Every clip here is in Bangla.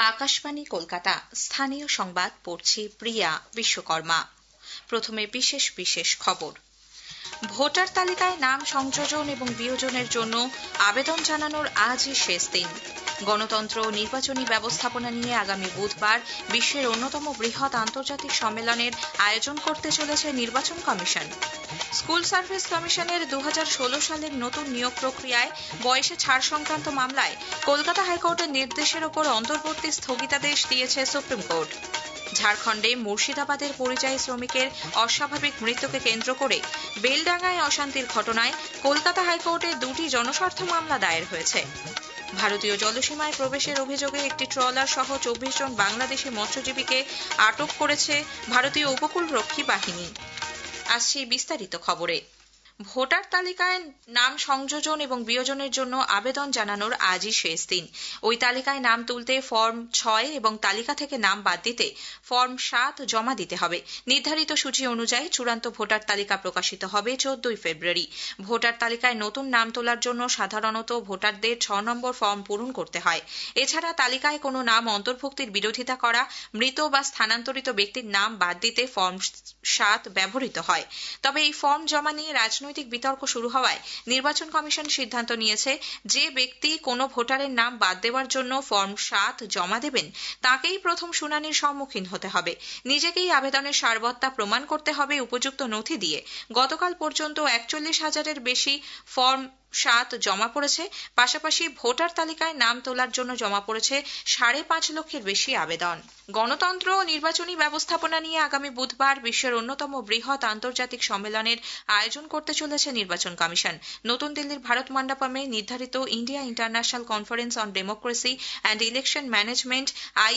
আকাশবাণী কলকাতা। স্থানীয় সংবাদ পড়ছি প্রিয়া বিশ্বকর্মা। প্রথমে বিশেষ বিশেষ খবর। ভোটার তালিকায় নাম সংযোজন এবং বিয়োজনের জন্য আবেদন জানানোর আজই শেষ দিন। গণতন্ত্র ও নির্বাচনী ব্যবস্থাপনা নিয়ে আগামী বুধবার বিশ্বের অন্যতম বৃহৎ আন্তর্জাতিক সম্মেলনের আয়োজন করতে চলেছে নির্বাচন কমিশন। স্কুল সার্ভিস কমিশনের 2016 সালের নতুন নিয়োগ প্রক্রিয়ায় বয়সে ছাড় সংক্রান্ত মামলায় কলকাতা হাইকোর্টের নির্দেশের ওপর অন্তর্বর্তী স্থগিতাদেশ দিয়েছে সুপ্রিম কোর্ট। ঝাড়খণ্ডে মুর্শিদাবাদের পরিযায়ী শ্রমিকের অস্বাভাবিক মৃত্যুকে কেন্দ্র করে বেলডাঙ্গায় অশান্তির ঘটনায় কলকাতা হাইকোর্টে 2টি জনস্বার্থ মামলা দায়ের হয়েছে। ভারতীয় জলসীমায় প্রবেশের অভিযোগে একটি ট্রলার সহ 24 জন বাংলাদেশি মৎস্যজীবীকে আটক করেছে ভারতীয় উপকূলরক্ষী বাহিনী। আসছে বিস্তারিত খবরে। ভোটার তালিকায় নাম সংযোজন এবং বিয়োজনের জন্য আবেদন জানানোর আজই শেষ দিন। ওই তালিকায় নাম তুলতে ফর্ম 6 এবং তালিকা থেকে নাম বাদ দিতে ফর্ম 7 জমা দিতে হবে। নির্ধারিত সূচি অনুযায়ী চূড়ান্ত ভোটার তালিকা প্রকাশিত হবে 14 ফেব্রুয়ারি। ভোটার তালিকায় নতুন নাম তোলার জন্য সাধারণত ভোটারদের 6 নম্বর ফর্ম পূরণ করতে হয়। এছাড়া তালিকায় কোনো নাম অন্তর্ভুক্তির বিরোধিতা করা, মৃত বা স্থানান্তরিত ব্যক্তির নাম বাদ দিতে ফর্ম 7 ব্যবহৃত হয়। তবে এই ফর্ম জমা নিয়ে রাজনৈতিক বিতর্ক শুরু হওয়ায় নির্বাচন কমিশন সিদ্ধান্ত নিয়েছে, যে ব্যক্তি কোনো ভোটারের নাম বাদ দেওয়ার জন্য ফর্ম 7 জমা দেবেন তাকেই প্রথম শুনানির সম্মুখীন হতে হবে। নিজেকেই আবেদনের সারবত্তা প্রমাণ করতে হবে উপযুক্ত নথি দিয়ে। গতকাল পর্যন্ত 41,000-এর বেশি ফর্ম 7 জমা পড়েছে। পাশাপাশি ভোটার তালিকায় নাম তোলার জন্য জমা পড়েছে 5.5 লক্ষের বেশি আবেদন। গণতন্ত্র ও নির্বাচনী ব্যবস্থাপনা নিয়ে আগামী বুধবার বিশ্বের অন্যতম বৃহৎ আন্তর্জাতিক সম্মেলনের আয়োজন করতে চলেছে নির্বাচন কমিশন। নতুন দিল্লির ভারত মণ্ডপমে নির্ধারিত India International Conference on Democracy and Election Management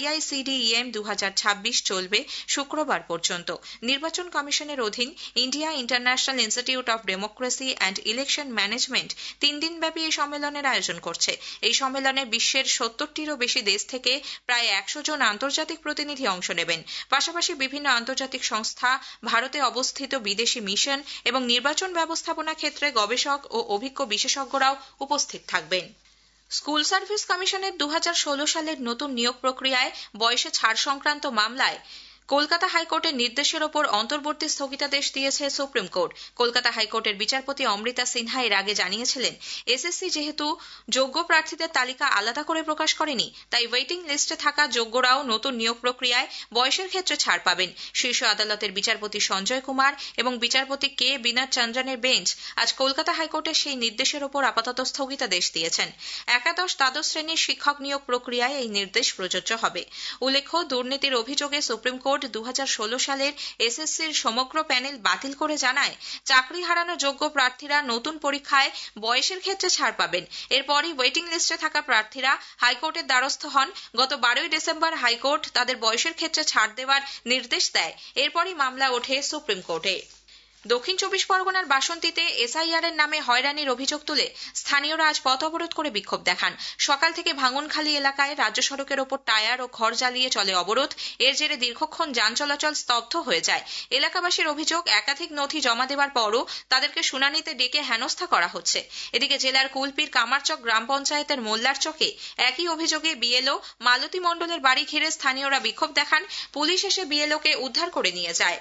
IICDEM 2026 চলবে শুক্রবার পর্যন্ত। নির্বাচন কমিশনের অধীন India International Institute of Democracy and Election Management 3 দিনব্যাপী এই সম্মেলনের আয়োজন করছে। এই সম্মেলনে বিশ্বের 70টিরও বেশি দেশ থেকে প্রায় 100 জন আন্তর্জাতিক প্রতিনিধি অংশ নেবেন। পাশাপাশি বিভিন্ন আন্তর্জাতিক সংস্থা, ভারতে অবস্থিত বিদেশি মিশন এবং নির্বাচন ব্যবস্থাপনা ক্ষেত্রে গবেষক ও অভিজ্ঞ বিশেষজ্ঞরাও উপস্থিত থাকবেন। স্কুল সার্ভিস কমিশনের 2016 সালের নতুন নিয়োগ প্রক্রিয়ায় বয়সে ছাড় সংক্রান্ত মামলায় কলকাতা হাইকোর্টের নির্দেশের ওপর অন্তর্বর্তী স্থগিতাদেশ দিয়েছে সুপ্রিম কোর্ট। কলকাতা হাইকোর্টের বিচারপতি অমৃতা সিনহা এর আগে জানিয়েছিলেন, এসএসসি যেহেতু যোগ্য প্রার্থীদের তালিকা আলাদা করে প্রকাশ করেনি, তাই ওয়েটিং লিস্টে থাকা যোগ্যরাও নতুন নিয়োগ প্রক্রিয়ায় বয়সের ক্ষেত্রে ছাড় পাবেন। শীর্ষ আদালতের বিচারপতি সঞ্জয় কুমার এবং বিচারপতি কে বিনোদ চন্দ্রনের বেঞ্চ আজ কলকাতা হাইকোর্টের সেই নির্দেশের ওপর আপাতত স্থগিতাদেশ দিয়েছেন। একাদশ দ্বাদশ শ্রেণীর শিক্ষক নিয়োগ প্রক্রিয়ায় এই নির্দেশ প্রযোজ্য হবে। উল্লেখ্য, দুর্নীতির অভিযোগে সুপ্রিম কোর্ট 2016 সালের এসএসসির সমগ্র প্যানেল বাতিল করে জানায়, চাকরি হারানো যোগ্য প্রার্থীরা নতুন পরীক্ষায় বয়সের ক্ষেত্রে ছাড় পাবেন। এরপরই ওয়েটিং লিস্টে থাকা প্রার্থীরা হাইকোর্টের দ্বারস্থ হন। গত 12 ডিসেম্বর হাইকোর্ট তাদের বয়সের ক্ষেত্রে ছাড় দেওয়ার নির্দেশ দেয়। এরপরই মামলা ওঠে সুপ্রিম কোর্টে। দক্ষিণ 24 পরগনার বাসন্তীতে এসআইআর এর নামে হয়রানির অভিযোগ তুলে স্থানীয়রা আজ পথ অবরোধ করে বিক্ষোভ দেখান। সকাল থেকে ভাঙনখালী এলাকায় রাজ্য সড়কের ওপর টায়ার ও খড় জ্বালিয়ে চলে অবরোধ। এর জেরে দীর্ঘক্ষণ যান চলাচল স্তব্ধ হয়ে যায়। এলাকাবাসীর অভিযোগ, একাধিক নথি জমা দেওয়ার পরও তাদেরকে শুনানিতে ডেকে হেনস্থা করা হচ্ছে। এদিকে জেলার কুলপির কামারচক গ্রাম পঞ্চায়েতের মোল্লার চকে একই অভিযোগে বিএলও মালতী মণ্ডলের বাড়ি ঘিরে স্থানীয়রা বিক্ষোভ দেখান। পুলিশ এসে বিএলওকে উদ্ধার করে নিয়ে যায়।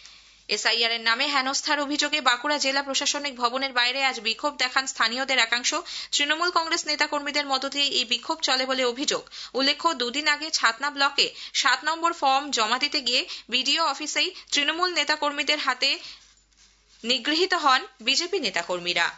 এসআইআর এর নামে হেনস্থার অভিযোগে বাঁকুড়া জেলা প্রশাসনিক ভবনের বাইরে আজ বিক্ষোভ দেখান স্থানীয়দের একাংশ। তৃণমূল কংগ্রেস নেতাকর্মীদের মধ্য দিয়ে এই বিক্ষোভ চলে বলে অভিযোগ। উল্লেখ্য, 2 দিন আগে ছাতনা ব্লকে 7 নম্বর ফর্ম জমা দিতে গিয়ে বিডিও অফিসেই তৃণমূল নেতাকর্মীদের হাতে নিগৃহীত হন বিজেপি নেতাকর্মীরা।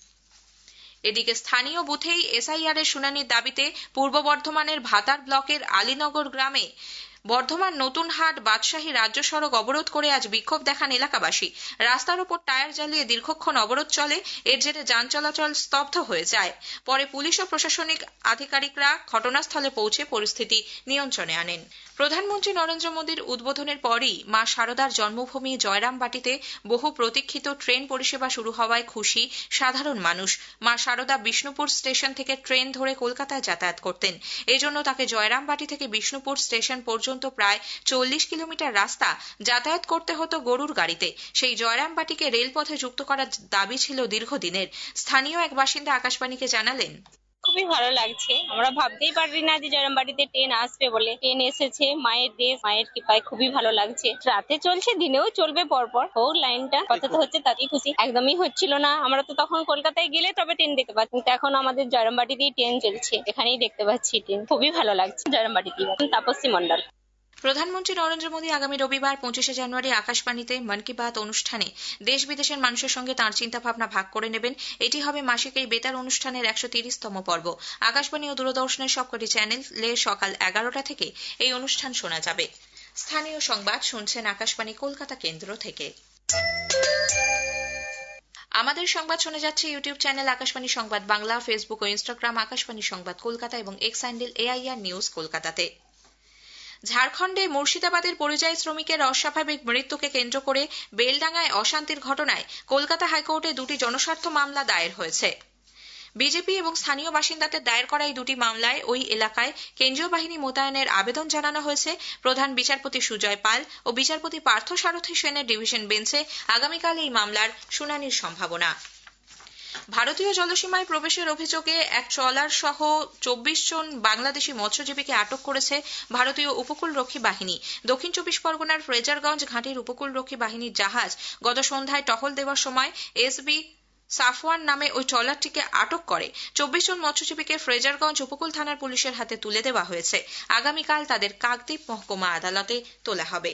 এদিকে স্থানীয় বুথেই এসআইআর এর শুনানির দাবিতে পূর্ব বর্ধমানের ভাতার ব্লকের আলীনগর গ্রামে বর্ধমান নতুনহাট বাদশাহী রাজ্য সড়ক অবরোধ করে আজ বিক্ষোভ দেখান এলাকাবাসী। রাস্তার ওপর টায়ার জ্বালিয়ে দীর্ঘক্ষণ অবরোধ চলে। এর জেরে যান চলাচল স্তব্ধ হয়ে যায়। পরে পুলিশ ও প্রশাসনিক আধিকারিকরা ঘটনাস্থলে পৌঁছে পরিস্থিতি নিয়ন্ত্রণে আনেন। প্রধানমন্ত্রী নরেন্দ্র মোদীর উদ্বোধনের পরই মা শারদার জন্মভূমি জয়রামবাটিতে বহু প্রতীক্ষিত ট্রেন পরিষেবা শুরু হওয়ায় খুশি সাধারণ মানুষ। মা শারদা বিষ্ণুপুর স্টেশন থেকে ট্রেন ধরে কলকাতায় যাতায়াত করতেন। এজন্য তাকে জয়রামবাটি থেকে বিষ্ণুপুর স্টেশন পর্যন্ত প্রায় 40 কিলোমিটার রাস্তা যাতায়াত করতে হতো গরুর গাড়িতে। সেই জয়রামবাটিকে রেলপথে যুক্ত করার দাবি ছিল দীর্ঘদিনের। স্থানীয় এক বাসিন্দা আকাশবাণীকে জানালেন, খুব খুবই ভালো লাগছে। আমরা ভাবতেই পারি না যে জয়রামবাটিতে ট্রেন আসবে বলে। ট্রেন এসেছে, মায়ের দেশ, মায়ের কৃপায় খুবই ভালো লাগছে। রাতে চলছে, দিনেও চলবে পরপর। হোক লাইনটা কত হচ্ছে তাতেই খুশি। একদমই হচ্ছিল না। আমরা তো তখন কলকাতায় গেলে তবে ট্রেন দেখতে পাচ্ছি, কিন্তু এখন আমাদের জয়রামবাটিতেই ট্রেন চলছে, এখানেই দেখতে পাচ্ছি ট্রেন। খুবই ভালো লাগছে জয়রামবাটিতে। তাপসী মণ্ডল। প্রধানমন্ত্রী নরেন্দ্র মোদী আগামী রবিবার 25শে জানুয়ারি আকাশবাণীতে মন কি বাত অনুষ্ঠানে দেশ বিদেশের মানুষের সঙ্গে তাঁর চিন্তাভাবনা ভাগ করে নেবেন। এটি হবে মাসিক এই বেতার অনুষ্ঠানের 130তম পর্ব। আকাশবাণী ও দূরদর্শনের সবকটি চ্যানেলে সকাল 11টা থেকে এই অনুষ্ঠান শোনা যাবে। স্থানীয় সংবাদ শুনছেন আকাশবাণী কলকাতা কেন্দ্র থেকে। আমাদের সংবাদ শোনা যাচ্ছে ইউটিউব চ্যানেল আকাশবাণী সংবাদ বাংলা, ফেসবুক ও ইনস্টাগ্রাম আকাশবাণী সংবাদ কলকাতা এবং এক্স হ্যান্ডেল AIR নিউজ কলকাতাতে। ঝাড়খণ্ডে মুর্শিদাবাদের পরিযায়ী শ্রমিকের অস্বাভাবিক মৃত্যুকে কেন্দ্র করে বেলডাঙ্গায় অশান্তির ঘটনায় কলকাতা হাইকোর্টে দুটি জনস্বার্থ মামলা দায়ের হয়েছে। বিজেপি এবং স্থানীয় বাসিন্দাদের দায়ের করা এই দুটি মামলায় ওই এলাকায় কেন্দ্রীয় বাহিনী মোতায়েনের আবেদন জানানো হয়েছে। প্রধান বিচারপতি সুজয় পাল ও বিচারপতি পার্থসারথী সেনের ডিভিশন বেঞ্চে আগামীকাল এই মামলার শুনানির সম্ভাবনা। ভারতীয় জলসীমায় প্রবেশের অভিযোগে এক ট্রলার সহ 24 জন বাংলাদেশি মৎস্যজীবীকে আটক করেছে ভারতীয় উপকূলরক্ষী বাহিনী। দক্ষিণ 24 পরগনার ফ্রেজারগঞ্জ ঘাঁটির উপকূলরক্ষী বাহিনীর জাহাজ গত সন্ধ্যায় টহল দেওয়ার সময় এসবি সাফওয়ান নামে ওই ট্রলারটিকে আটক করে 24 জন মৎস্যজীবীকে ফ্রেজারগঞ্জ উপকূল থানার পুলিশের হাতে তুলে দেওয়া হয়েছে। আগামীকাল তাদের কাকদ্বীপ মহকুমা আদালতে তোলা হবে।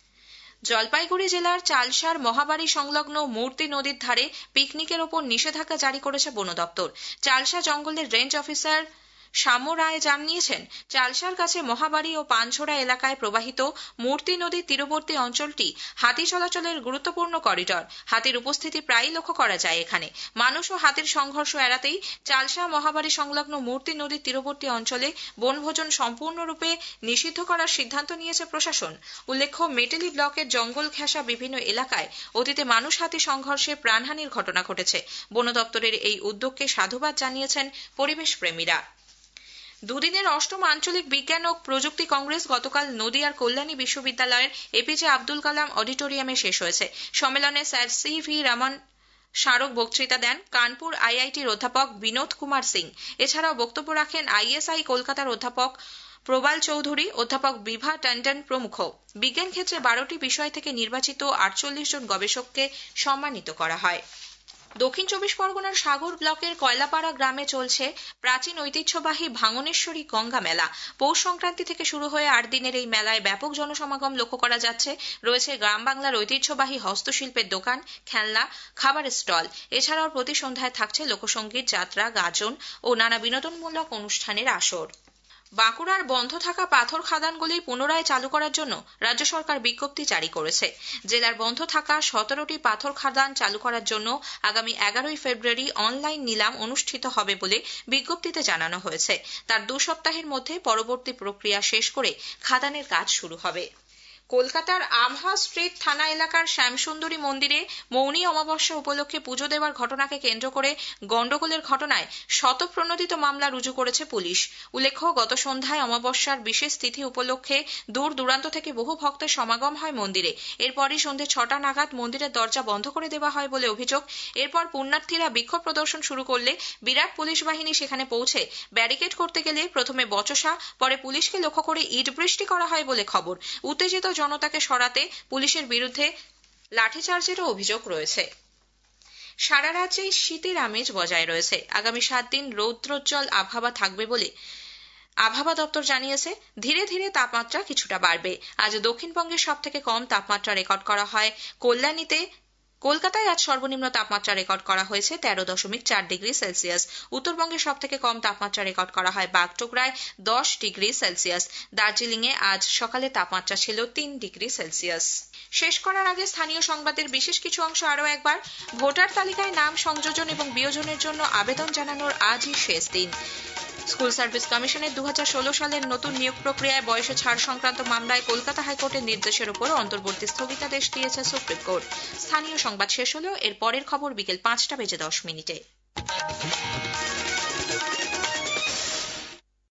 জলপাইগুড়ি জেলার চালসার মহাবাড়ি সংলগ্ন মূর্তি নদীর ধারে পিকনিকের ওপর নিষেধাজ্ঞা জারি করেছে বন দপ্তর। চালসা জঙ্গলের রেঞ্জ অফিসার শ্যামু রায় জানিয়েছেন, চালসার কাছে মহাবাড়ি ও পানছোড়া এলাকায় প্রবাহিত মূর্তি নদীর তীরবর্তী অঞ্চলটি হাতি চলাচলের গুরুত্বপূর্ণ করিডর। হাতির উপস্থিতি প্রায়ই লক্ষ্য করা যায় এখানে। মানুষ ও হাতির সংঘর্ষ এড়াতেই চালসা মহাবাড়ি সংলগ্ন মূর্তি নদীর তীরবর্তী অঞ্চলে বনভোজন সম্পূর্ণরূপে নিষিদ্ধ করার সিদ্ধান্ত নিয়েছে প্রশাসন। উল্লেখ্য, মেটেলি ব্লকের জঙ্গল ঘেঁষা বিভিন্ন এলাকায় অতীতে মানুষ হাতি সংঘর্ষে প্রাণহানির ঘটনা ঘটেছে। বন দপ্তরের এই উদ্যোগকে সাধুবাদ জানিয়েছেন পরিবেশ প্রেমীরা। দুদিনের অষ্টম আঞ্চলিক বিজ্ঞান ও প্রযুক্তি কংগ্রেস গতকাল নদিয়ার কল্যাণী বিশ্ববিদ্যালয়ের এপিজে আব্দুল কালাম অডিটোরিয়ামে শেষ হয়েছে। সম্মেলনে স্যার CV রমন স্মারক বক্তৃতা দেন কানপুর IITর অধ্যাপক বিনোদ কুমার সিং। এছাড়াও বক্তব্য রাখেন ISI কলকাতার অধ্যাপক প্রবাল চৌধুরী, অধ্যাপক বিভা টন্ডন প্রমুখ। বিজ্ঞান ক্ষেত্রে 12টি বিষয় থেকে নির্বাচিত 48 জন গবেষককে সম্মানিত করা হয়। দক্ষিণ 24 পরগনার সাগর ব্লকের কয়লাপাড়া গ্রামে চলছে প্রাচীন ঐতিহ্যবাহী ভাঙনেশ্বরী গঙ্গা মেলা। পৌষ সংক্রান্তি থেকে শুরু হয়ে 8 দিনের এই মেলায় ব্যাপক জনসমাগম লক্ষ্য করা যাচ্ছে। রয়েছে গ্রাম বাংলার ঐতিহ্যবাহী হস্তশিল্পের দোকান, খেলনা, খাবারের স্টল। এছাড়াও প্রতি সন্ধ্যায় থাকছে লোকসঙ্গীত, যাত্রা, গাজন ও নানা বিনোদনমূলক অনুষ্ঠানের আসর। বাঁকুড়ার বন্ধ থাকা পাথর খাদানগুলি পুনরায় চালু করার জন্য রাজ্য সরকার বিজ্ঞপ্তি জারি করেছে। জেলার বন্ধ থাকা 17টি পাথর খাদান চালু করার জন্য আগামী 11 ফেব্রুয়ারি অনলাইন নিলাম অনুষ্ঠিত হবে বলে বিজ্ঞপ্তিতে জানানো হয়েছে। তার 2 সপ্তাহের মধ্যে পরবর্তী প্রক্রিয়া শেষ করে খাদানের কাজ শুরু হবে। কলকাতার আমহা স্ট্রিট থানা এলাকার শ্যামসুন্দরী মন্দিরে মৌনী অমাবস্যা উপলক্ষে পুজো দেওয়ার ঘটনাকে কেন্দ্র করে গন্ডগোলের ঘটনায় শতপ্রণোদিত মামলা রুজু করেছে পুলিশ। উল্লেখ্য, গত সন্ধ্যায় অমাবস্যার বিশেষ তিথি উপলক্ষে দূর দূরান্ত থেকে বহু ভক্তের সমাগম হয় মন্দিরে। এরপরই সন্ধ্যে 6টা নাগাদ মন্দিরের দরজা বন্ধ করে দেওয়া হয় বলে অভিযোগ। এরপর পুণ্যার্থীরা বিক্ষোভ প্রদর্শন শুরু করলে বিরাট পুলিশ বাহিনী সেখানে পৌঁছে ব্যারিকেড করতে গেলে প্রথমে বচসা, পরে পুলিশকে লক্ষ্য করে ইট বৃষ্টি করা হয় বলে খবর। উত্তেজিত জনতাকে সরাতে পুলিশের বিরুদ্ধে লাঠিচার্জেরও অভিযোগ রয়েছে। সারা রাজ্যেই শীতের আমেজ বজায় রয়েছে। আগামী 7 দিন রৌদ্রোজ্জ্বল আবহাওয়া থাকবে বলে আবহাওয়া দপ্তর জানিয়েছে। ধীরে ধীরে তাপমাত্রা কিছুটা বাড়বে। আজ দক্ষিণবঙ্গের সবথেকে কম তাপমাত্রা রেকর্ড করা হয় কল্যাণীতে। কলকাতায় আজ সর্বনিম্ন তাপমাত্রা রেকর্ড করা হয়েছে 13.4 ডিগ্রি সেলসিয়াস। উত্তরবঙ্গের সবথেকে কম তাপমাত্রা রেকর্ড করা হয় বাগডোগরায় 10 ডিগ্রি সেলসিয়াস। দার্জিলিংয়ে আজ সকালে তাপমাত্রা ছিল 3 ডিগ্রি সেলসিয়াস। শেষ করার আগে স্থানীয় সংবাদের বিশেষ কিছু অংশ আরও একবার। ভোটার তালিকায় নাম সংযোজন এবং বিয়োজনের জন্য আবেদন জানানোর আজই শেষ দিন। স্কুল সার্ভিস কমিশনের 2016 সালের নতুন নিয়োগ প্রক্রিয়ায় বয়সে ছাড় সংক্রান্ত মামলায় কলকাতা হাইকোর্টের নির্দেশের উপর অন্তর্বর্তী স্থগিতাদেশ দিয়েছে সুপ্রিম কোর্ট। স্থানীয় সংবাদ শেষ হলেও এর পরের খবর বিকেল 5টা বেজে 10 মিনিটে।